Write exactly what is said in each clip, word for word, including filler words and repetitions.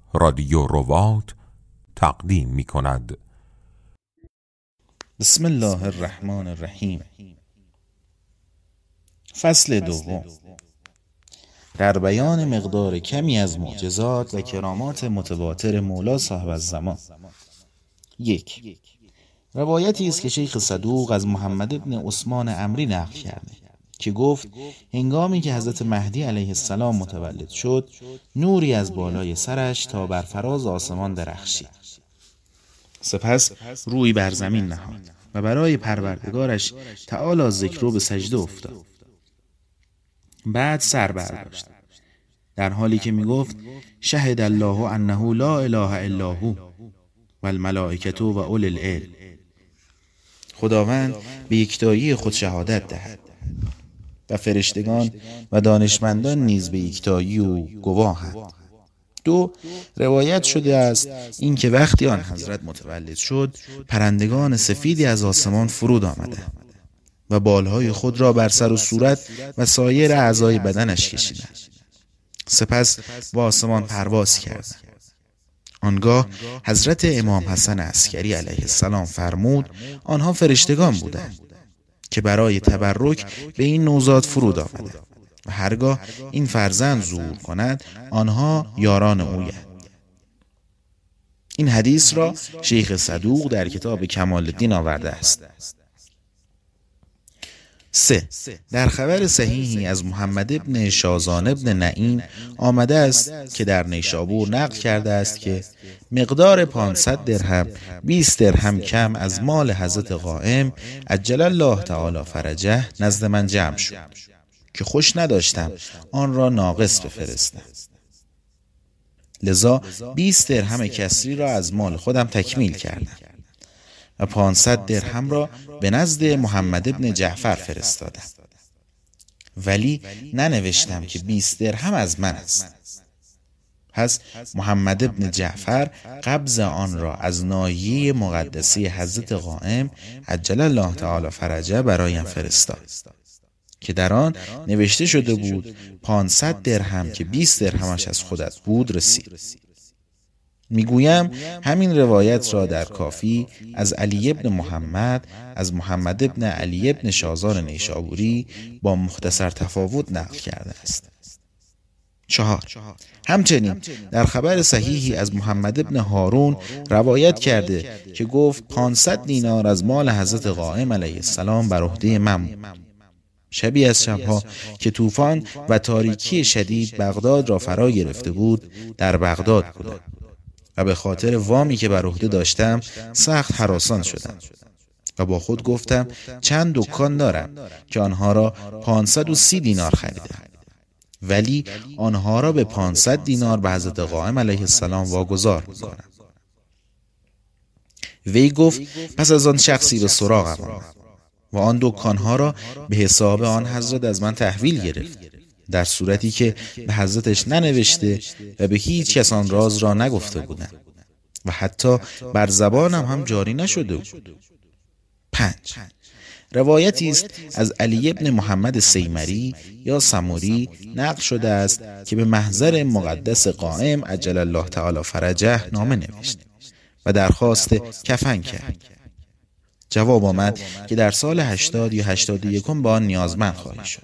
رادیو رباط تقدیم می کند. بسم الله الرحمن الرحیم. فصل دوم، در بیان مقدار کمی از معجزات و کرامات متواتر مولا صاحب الزمان. یک، روایتی است که شیخ صدوق از محمد ابن عثمان عمری نقل کرده که گفت هنگامی که حضرت مهدی علیه السلام متولد شد، نوری از بالای سرش تا بر فراز آسمان درخشید. سپس روی بر زمین نهاد و برای پروردگارش تعالی ذکرو به سجده افتاد. بعد سر برداشت در حالی که می گفت شهد الله انه لا اله الا هو و الملائکة و اولی العلم. خداوند به یکتایی خود شهادت دهد و فرشتگان و دانشمندان نیز به یکتایی او گواهند. دو، روایت شده است این که وقتی آن حضرت متولد شد، پرندگان سفیدی از آسمان فرود آمدند و بالهای خود را بر سر و صورت و سایر اعضای بدنش کشیدند. سپس با آسمان پرواز کردند. آنگاه حضرت امام حسن عسکری علیه السلام فرمود آنها فرشتگان بودند که برای تبرک به این نوزاد فرود آمدند و هرگاه این فرزند ظهور کند آنها یاران اویند. این حدیث را شیخ صدوق در کتاب کمال الدین آورده است. سه، در خبر صحیحی از محمد ابن شازان ابن نعیم آمده است که در نیشابور نقل کرده است که مقدار پانصد درهم بیست درهم کم از مال حضرت قائم عجل الله تعالی فرجه نزد من جمع شد که خوش نداشتم آن را ناقص بفرستم، لذا بیست درهم کسری را از مال خودم تکمیل کردم و پانصد درهم را به نزد محمد ابن جعفر فرستادم، ولی ننوشتم که بیست درهم از من است. پس محمد ابن جعفر قبض آن را از ناحیه مقدسی حضرت قائم عجل الله تعالی فرجه برایم فرستاد که در آن نوشته شده بود پانصد درهم که بیست درهمش از خودت بود رسید. میگویم همین روایت را در کافی از علی ابن محمد از محمد ابن علی ابن شازان نیشابوری با مختصر تفاوت نقل کرده است. چهار، همچنین در خبر صحیحی از محمد ابن هارون روایت کرده که گفت پانصد دینار از مال حضرت قائم علیه السلام بر عهده من بود. شبی از شبها که طوفان و تاریکی شدید بغداد را فرا گرفته بود، در بغداد بودم و به خاطر وامی که بر عهده داشتم سخت هراسان شدم و با خود گفتم چند دکان دارم که آنها را پانصد و سی دینار خریدم، ولی آنها را به پانصد دینار به حضرت قائم علیه السلام واگذار می‌کنم. وی گفت پس از آن شخصی به سراغم آمد و آن دکانها را به حساب آن حضرت از من تحویل گرفت، در صورتی که به حضرتش ننوشته و به هیچ کس آن راز را نگفته بودم و حتی بر زبانم هم جاری نشده بود. پنج، روایتی است از علی ابن محمد سیمری یا سموری نقل شده است که به محضر مقدس قائم عجل الله تعالی فرجه نامه نوشت و درخواست کفن کرد. جواب آمد که در سال هشتاد یا هشتاد و یکم با آن نیازمند خواهی شد.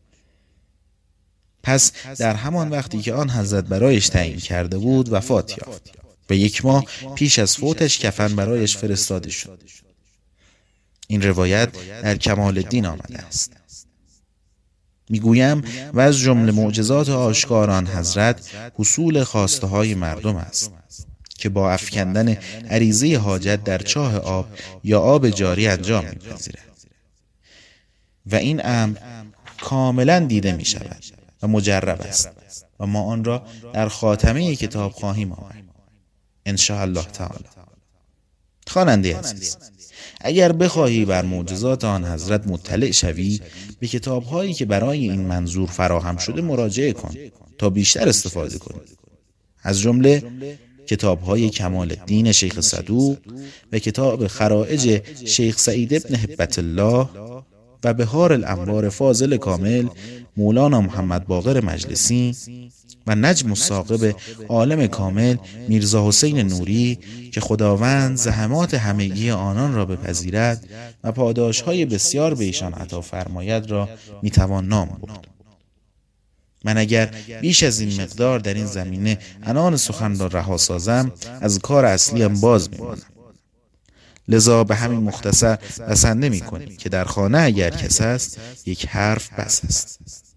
پس در همان وقتی که آن حضرت برایش تعیین کرده بود وفات یافت و یک ماه پیش از فوتش کفن برایش فرستاده شد. این روایت در کمال الدین آمده است. میگویم و از جمله معجزات آشکار آن حضرت حصول خواسته های مردم است که با افکندن عریضه حاجت در چاه آب یا آب جاری انجام می‌پذیرد و این امر کاملا دیده می شود و مجرب است و ما آن را در خاتمه کتاب خواهیم آورد ان شاء الله تعالی. خواننده عزیز، اگر بخواهی بر معجزات آن حضرت مطلع شوی، به کتاب‌هایی که برای این منظور فراهم شده مراجعه کن تا بیشتر استفاده کنی، از جمله کتاب‌های کمال الدین شیخ صدوق و کتاب خرائج شیخ سعید ابن هبت الله و بهار الانوار فاضل کامل مولانا محمد باقر مجلسی و نجم الثاقب عالم کامل میرزا حسین نوری که خداوند زحمات همگی آنان را بپذیرد و پاداشهای بسیار به ایشان عطا فرماید را میتوان نام برد. من اگر بیش از این مقدار در این زمینه عنان سخن را رها سازم از کار اصلیم باز میمانم. لذا به همین مختصر بسنده میکنیم که در خانه اگر کس است یک حرف بس است.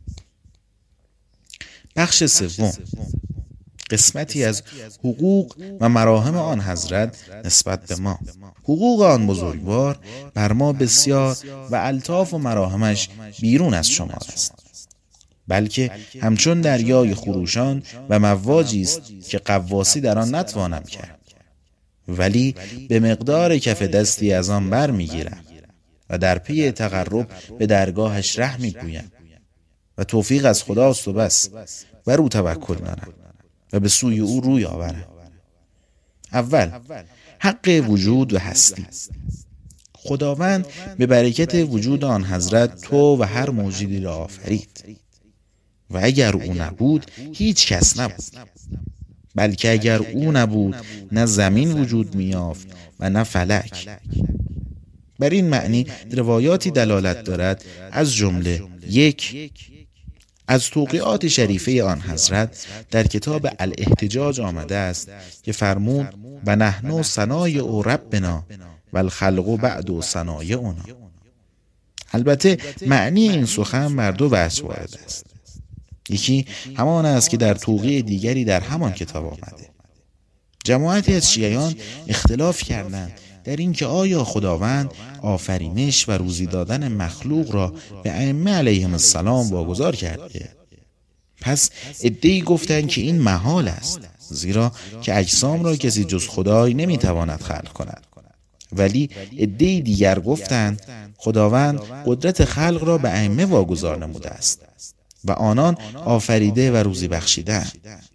بخش سوم، قسمتی از حقوق و مراهم آن حضرت نسبت به ما. حقوق آن بزرگوار بر ما بسیار و الطاف و مراهمش بیرون از شمار است، بلکه همچون دریای خروشان و مواجی است که قواسی در آن نتوانم کرد، ولی به مقدار کف دستی از آن بر میگیرم و در پی تقرب به درگاهش ره میپویم و توفیق از خداست و بس و رو توکل دارم و به سوی او روی آورم. اول، حق وجود و هستی. خداوند به برکت وجود آن حضرت تو و هر موجودی را آفرید و اگر او نبود هیچ کس نبود، بلکه اگر او نبود نه زمین وجود می‌یافت و نه فلک. بر این معنی روایاتی دلالت دارد، از جمله یک، از توقیعات شریفه آن حضرت در کتاب الاحتجاج آمده است که فرمود و نحن صنایع ربنا و الخلق بعد صنایعنا. البته معنی این سخن بر دو وجه وارد است. یکی همان است که در توقیع دیگری در همان کتاب آمده. جماعتی از شیعیان اختلاف کردند در این که آیا خداوند آفرینش و روزی دادن مخلوق را به ائمه علیهم السلام واگذار کرده؟ پس عده‌ای گفتند که این محال است، زیرا که اجسام را کسی جز خدای نمیتواند خلق کند. ولی عده‌ای دیگر گفتند خداوند قدرت خلق را به ائمه واگذار نموده است و آنان آفریده و روزی بخشیدند.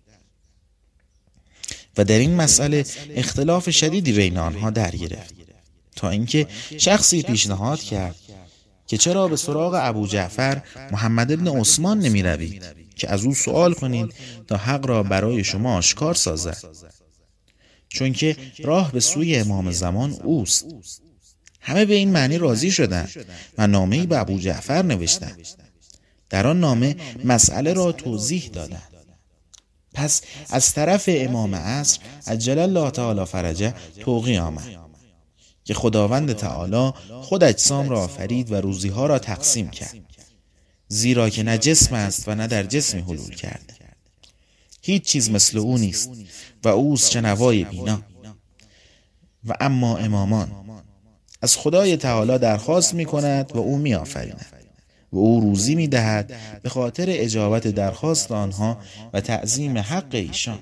و در این مسئله اختلاف شدیدی بین آنها در گرفت، تا اینکه شخصی پیشنهاد کرد که چرا به سراغ ابو جعفر محمد ابن عثمان نمی روید که از او سوال کنید تا حق را برای شما آشکار سازد، چون که راه به سوی امام زمان اوست. همه به این معنی راضی شدند و نامه‌ای به ابو جعفر نوشتند. در آن نامه مسئله را توضیح دادند. پس از طرف امام عصر عجل الله تعالی فرجه توقیع آمد که خداوند تعالی خود اجسام را آفرید و روزیها را تقسیم کرد، زیرا که نه جسم است و نه در جسمی حلول کرده. هیچ چیز مثل او نیست و اوست شنوای بینا. و اما امامان از خدای تعالی درخواست می کند و او می آفریند و او روزی می دهد به خاطر اجابت درخواست آنها و تعظیم حق ایشان.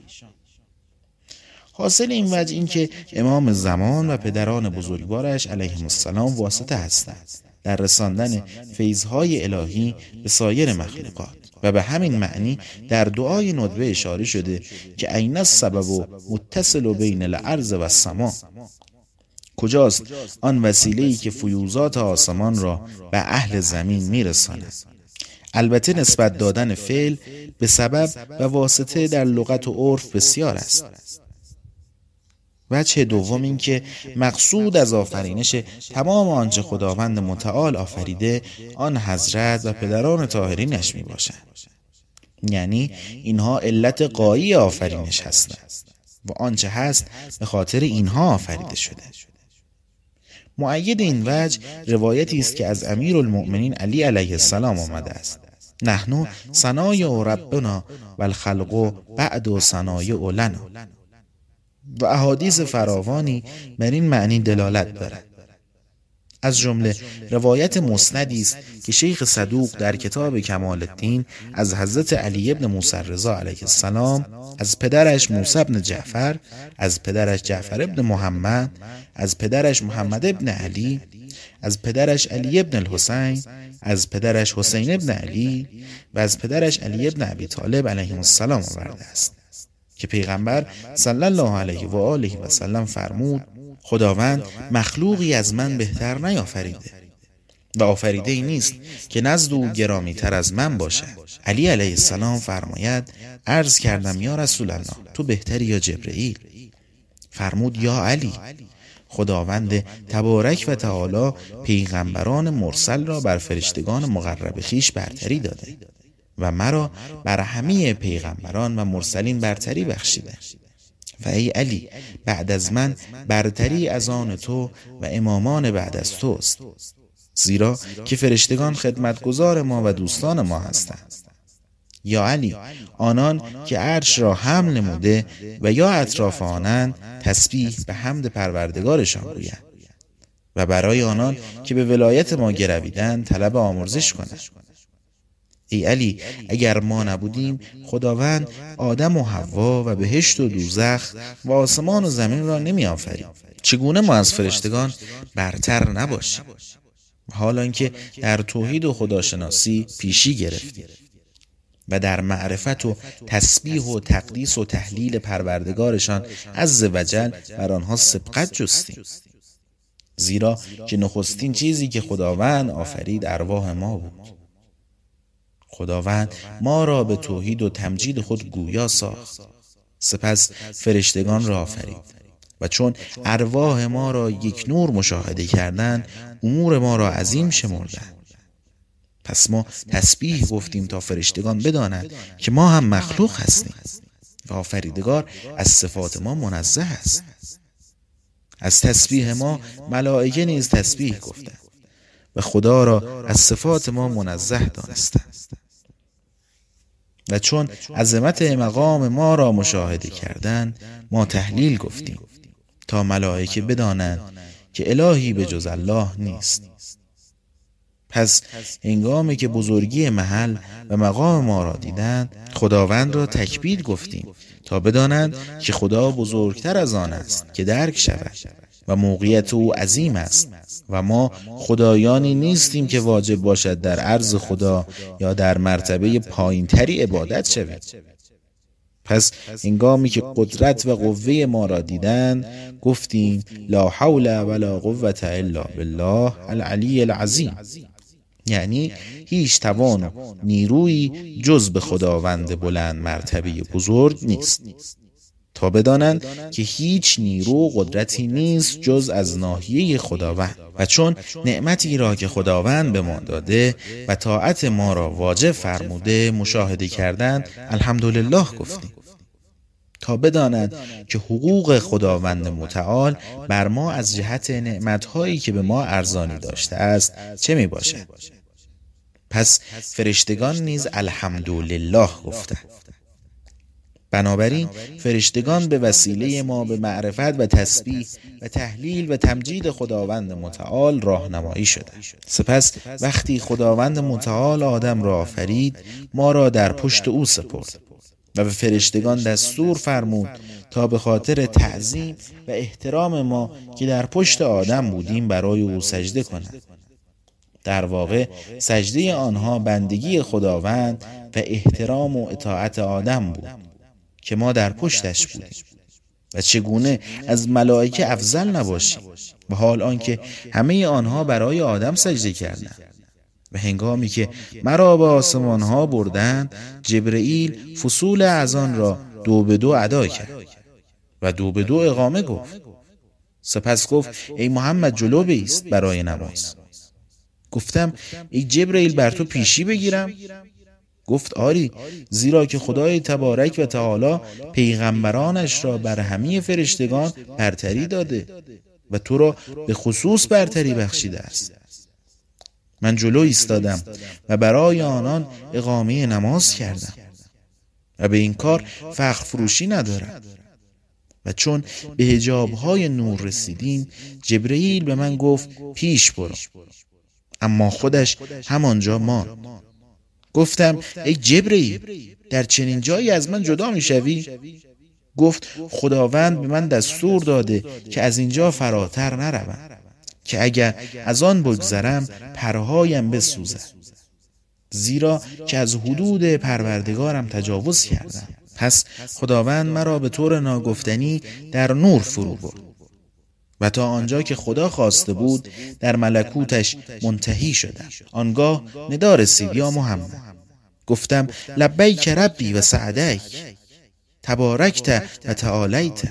حاصل این وجه این که امام زمان و پدران بزرگوارش علیهم السلام واسطه هستند در رساندن فیضهای الهی به سایر مخلوقات و به همین معنی در دعای ندبه اشاره شده که عین السبب متصل بین الارض و السما. کجاست آن وسیله‌ای که فیوزات آسمان را به اهل زمین میرساند؟ البته نسبت دادن فعل به سبب و واسطه در لغت و عرف بسیار است. وجه دوم این که مقصود از آفرینش تمام آنچه خداوند متعال آفریده آن حضرت و پدران طاهرینش می باشند، یعنی اینها علت غایی آفرینش هستند و آنچه هست به خاطر اینها آفریده شده. مؤید این وجه روایتی است که از امیرالمؤمنین علی علیه السلام آمده است: نحن صنایع ربنا و الخلق بعد صنایع لنا. و احادیث فراوانی بر این معنی دلالت دارد. از جمله روایت مسندی است که شیخ صدوق در کتاب کمال الدین از حضرت علی ابن موسی رضا علیه السلام، از پدرش موسی ابن جعفر، از پدرش جعفر ابن محمد، از پدرش محمد ابن علی، از پدرش علی ابن الحسین، از پدرش حسین ابن علی و از پدرش علی ابن ابی طالب علیهم السلام آورده است که پیغمبر صلی الله علیه و آله و سلم فرمود: خداوند مخلوقی از من بهتر نیافریده و آفریده ای نیست که نزد او گرامی تر از من باشد. علی علیه السلام فرماید عرض کردم یا رسول الله تو بهتری یا جبرئیل؟ فرمود یا علی، خداوند تبارک و تعالی پیغمبران مرسل را بر فرشتگان مقرب خیش برتری داده و مرا بر همه پیغمبران و مرسلین برتری بخشیده. و ای علی، بعد از من برتری از آن تو و امامان بعد از توست، زیرا که فرشتگان خدمتگزار ما و دوستان ما هستند. یا علی، آنان که عرش را حمل نموده و یا اطراف آنند تسبیح به حمد پروردگارشان گویند و برای آنان که به ولایت ما گرویدند طلب آمرزش کنند. ای علی، اگر ما نبودیم خداوند آدم و حوا و بهشت و دوزخ و آسمان و زمین را نمی آفرید. چگونه ما از فرشتگان برتر نباشیم؟ حالا اینکه در توحید و خداشناسی پیشی گرفتیم و در معرفت و تسبیح و تقدیس و تحلیل پروردگارشان عز وجل بر آنها سبقت جستیم، زیرا که نخستین چیزی که خداوند آفرید ارواح ما بود. خداوند ما را به توحید و تمجید خود گویا ساخت، سپس فرشتگان را آفرید و چون ارواح ما را یک نور مشاهده کردند امور ما را عظیم شمردند. پس ما تسبیح گفتیم تا فرشتگان بدانند که ما هم مخلوق هستیم و آفریدگار از صفات ما منزه است. از تسبیح ما ملائکه نیز تسبیح گفتند و خدا را از صفات ما منزه دانستند. و چون عظمت مقام ما را مشاهده کردند ما تحلیل گفتیم تا ملائکه بدانند که الهی به جز الله نیست. پس هنگامی که بزرگی محل و مقام ما را دیدند خداوند را تکبیر گفتیم تا بدانند که خدا بزرگتر از آن است که درک شود و موقعیت او عظیم است و ما خدایانی نیستیم که واجب باشد در عرض خدا یا در مرتبه پایینتری عبادت شود. پس هنگامی که قدرت و قوه ما را دیدند گفتیم لا حول ولا قوة الا بالله العلی العظیم، یعنی هیچ توان و نیرویی جز به خداوند بلند مرتبه بزرگ نیست، تا بدانند که هیچ نیرو و قدرتی نیست جز از ناحیه خداوند. و چون نعمتی را که خداوند به ما داده و طاعت ما را واجب فرموده مشاهده کردند الحمدلله گفتیم تا بدانند که حقوق خداوند متعال بر ما از جهت نعمتهایی که به ما ارزانی داشته است چه می باشد. پس فرشتگان نیز الحمدلله گفتند. بنابراین فرشتگان به وسیله ما به معرفت و تسبیح و تحلیل و تمجید خداوند متعال راهنمایی شدند. سپس وقتی خداوند متعال آدم را آفرید ما را در پشت او سپرد و به فرشتگان دستور فرمود تا به خاطر تعظیم و احترام ما که در پشت آدم بودیم برای او سجده کنند. در واقع سجده آنها بندگی خداوند و احترام و اطاعت آدم بود که ما در پشتش بودیم. و چگونه از ملائکه افضل نباشیم و حال آنکه همه آنها برای آدم سجده کردند. و هنگامی که مرا به آسمان ها بردند جبرئیل فصول اذان را دو به دو ادا کرد و دو به دو اقامه گفت. سپس گفت ای محمد جلو بایست برای نماز. گفتم ای جبرئیل بر تو پیشی بگیرم؟ گفت آری، زیرا که خدای تبارک و تعالی پیغمبرانش را بر همه فرشتگان برتری داده و تو را به خصوص برتری بخشیده است. من جلو ایستادم و برای آنان اقامه نماز کردم و به این کار فخر فروشی ندارم. و چون به حجاب‌های نور رسیدیم جبرئیل به من گفت پیش برو، اما خودش همانجا ماند. گفتم ای جبرئیل در چنین جایی از من جدا میشوی؟ گفت خداوند به من دستور داده که از اینجا فراتر نروم که اگر از آن بگذرم پرهایم بسوزد، زیرا که از حدود پروردگارم تجاوز کردم. پس خداوند مرا به طور ناگفتنی در نور فرو برد. و تا آنجا که خدا خواسته بود در ملکوتش منتهی شدم. آنگاه ندا رسید یا محمد. گفتم لبیک ربی و سعدیک، تبارکت و تعالیت.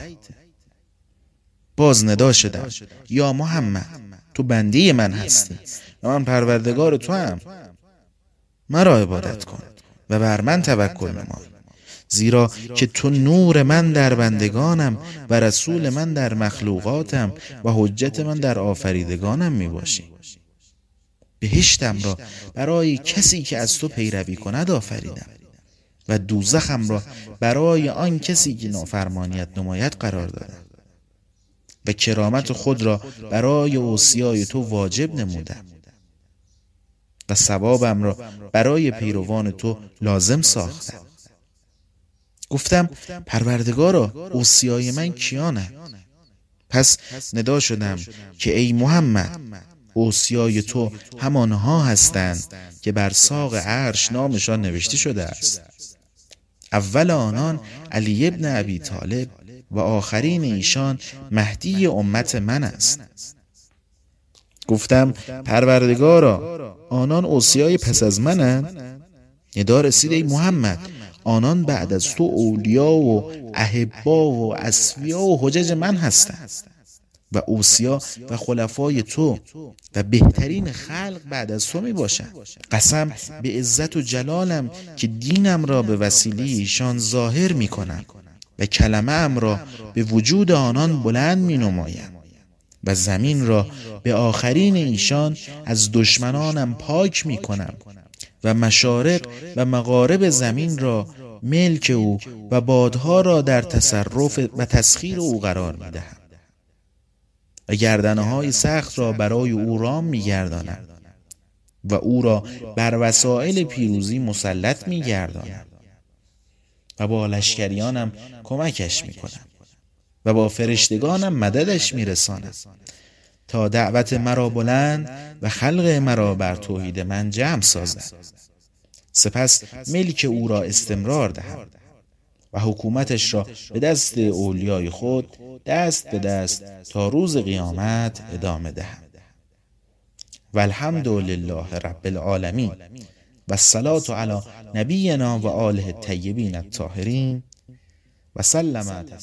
باز ندا شدم یا محمد، تو بنده من هستی و من پروردگار تو هم. مرا عبادت کن و بر من توکل نمای، زیرا که تو نور من در بندگانم و رسول من در مخلوقاتم و حجت من در آفریدگانم می باشی. بهشتم را برای کسی که از تو پیروی کند آفریدم و دوزخم را برای آن کسی که نافرمانیت نماید قرار دادم و کرامت خود را برای اوصیای تو واجب نمودم و ثوابم را برای پیروان تو لازم ساختم. گفتم پروردگارا، اوصیای من کیانه؟ پس ندا شدم که ای محمد، اوصیای تو همانها هستند که بر ساق عرش نامشان نوشته شده است. اول آنان علی ابن ابی طالب و آخرین ایشان مهدی امت من است. گفتم پروردگارا، آنان اوصیای پس از منند؟ ندا رسید ای محمد، آنان بعد از تو اولیا و احبا و اصفیا و حجج من هستند و اوصیا و خلفای تو و بهترین خلق بعد از تو می باشند. قسم به عزت و جلالم که دینم را به وسیله ایشان ظاهر می کنم و کلمه ام را به وجود آنان بلند می نمایم و زمین را به آخرین ایشان از دشمنانم پاک می کنم و مشارق و مغارب زمین را ملک او و بادها را در تصرف و تسخیر او قرار می دهم و گردنهای سخت را برای او رام می گردانم و او را بر وسائل پیروزی مسلط می گردانم و با لشکریانم کمکش می کنم و با فرشتگانم مددش می رسانم تا دعوت مرا بلند و خلق مرا بر توحید من جمع سازد. سپس ملک او را استمرار دهم و حکومتش را به دست اولیای خود دست به دست تا روز قیامت ادامه دهم. و الحمد لله رب العالمین و الصلاة علی نبینا و آله الطیبین الطاهرین و سلم.